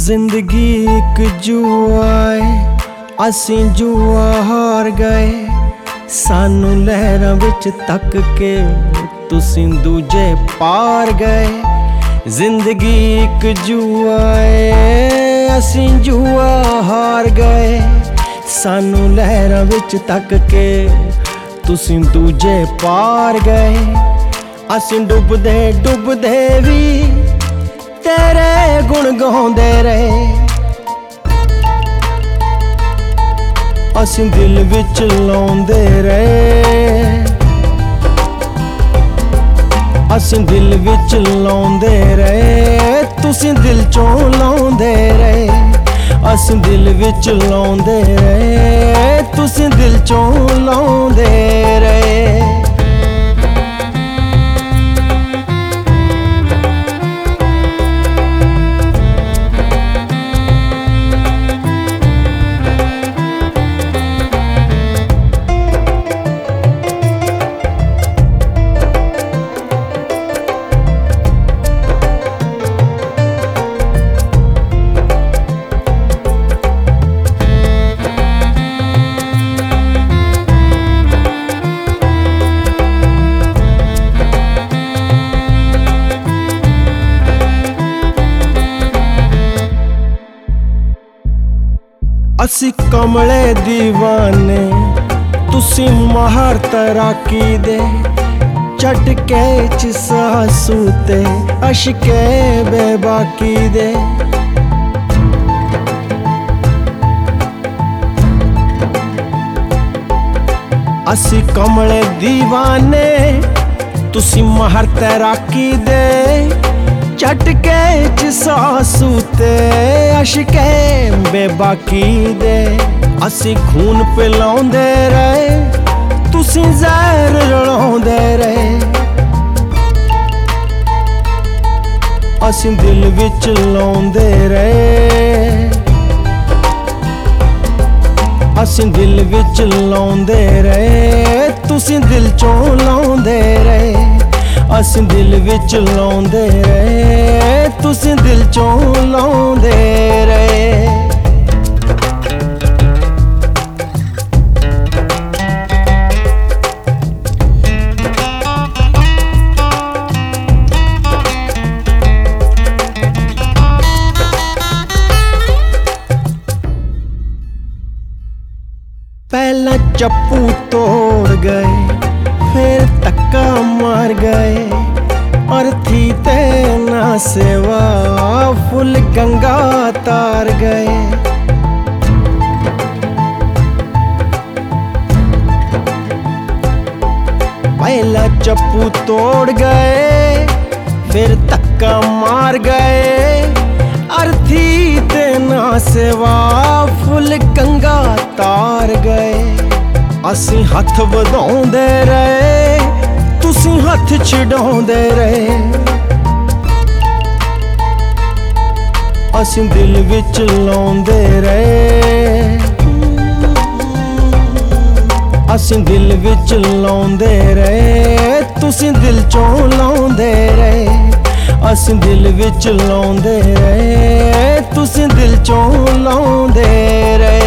जिंदगी एक जुआ है, असीं जुआ हार गए। सानू लहरां विच तक के तुसीं दूजे पार गए। जिंदगी एक जुआ है, असीं जुआ हार गए। सानू लहरां विच तक के तुसीं दूजे पार गए। असीं डुबदे डुबदे भी तेरे गुण गाउंदे रहे। असीं दिल विच लाउंदे रहे। असीं दिल विच लाउंदे रहे, तुसीं दिल चों लाउंदे रहे। असीं दिल विच लाउंदे रहे, तुसीं दिल चों लाउंदे रहे। असी कमले दीवाने, तुसी माहर तैराकी दे। झटके च सासू ते अशके बेबाकी दे। असी कमले दीवाने, तुसी माहर तैराकी दे। झटके च सासू ते अशके बेबाकी दे। असी खून पिलाउंदे रहे, तुसी जहर रलाउंदे रहे। असी दिल विच लाउंदे रहे। असी दिल विच लाउंदे रहे, तुसी दिल चों लाउंदे रहे। असीं दिल विच लाउंदे रहे, तुसीं दिल चों लाउंदे रहे। पहला चप्पू तोड़ गए, फिर धक्का मार गए। अर्थी ते ना सेवा, फुल गंगा तार गए। पहला चप्पू तोड़ गए, फिर धक्का मार गए। अर्थी ते ना सेवा, फुल गंगा तार गए। असीं हथ वधाउंदे रहे, तुसीं हथ छडाउंदे रहे। असीं दिल विच लाउंदे रहे। असीं दिल विच लाउंदे रहे, तुसीं दिल चों लाउंदे रहे। असीं दिल विच लाउंदे रहे, तुसीं दिल चों लाउंदे रहे।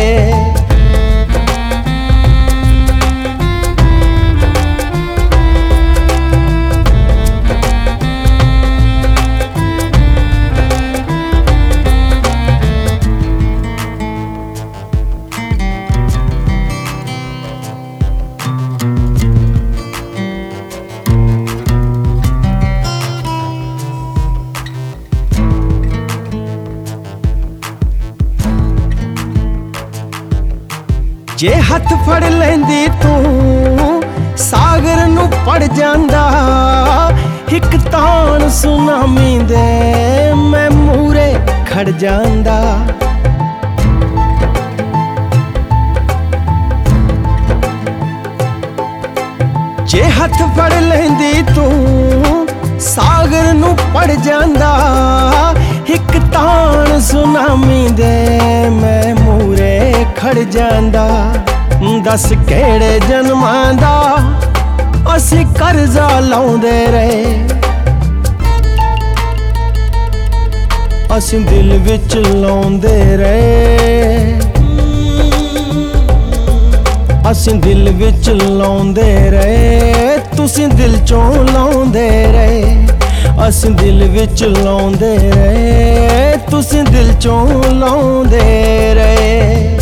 जे हथ फड़ लेंदी तू सागर नू पड़ जांदा। हिक तान सुनामी दे मैं मूरे खड़ जांदा। जे हथ फड़ लेंदी तू सागर नू पड़ जांदा। हिक तान सुनामी दे मैं मूरे खड़ जांदा। दस केड़े जन्मां दा असी कर्जा लाउंदे रहे। ਅਸੀਂ ਦਿਲ ਵਿੱਚ ਲਾਉਂਦੇ ਰਹੇ, ਅਸੀਂ ਦਿਲ ਵਿੱਚ ਲਾਉਂਦੇ ਰਹੇ, ਤੁਸੀਂ ਦਿਲ ਚੋਂ ਲਾਉਂਦੇ ਰਹੇ। ਅਸੀਂ ਦਿਲ ਵਿੱਚ ਲਾਉਂਦੇ ਰਹੇ, ਤੁਸੀਂ ਦਿਲ ਚੋਂ ਲਾਉਂਦੇ ਰਹੇ।